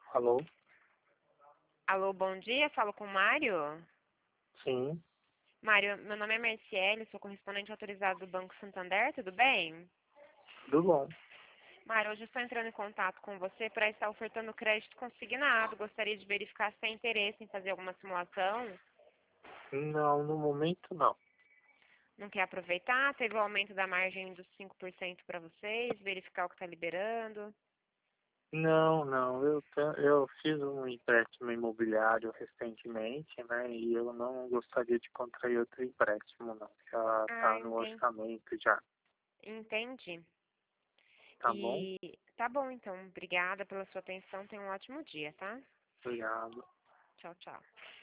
Alô? Alô, bom dia, falo com o Mário. Sim, Mário, meu nome é Marciele, sou correspondente autorizado do Banco Santander, tudo bem? tudo bom. Mário, hoje eu estou entrando em contato com você para estar ofertando crédito consignado. Gostaria de verificar se tem interesse em fazer alguma simulação. Não, no momento não. Não quer aproveitar? Teve o aumento da margem dos 5% para vocês, verificar o que está liberando. Não, eu fiz um empréstimo imobiliário recentemente, né? E eu não gostaria de contrair outro empréstimo, não. Já Ah, está no orçamento já, entendi. tá bom? E tá bom, então. Obrigada pela sua atenção. Tenha um ótimo dia, tá? Obrigado. Tchau, tchau.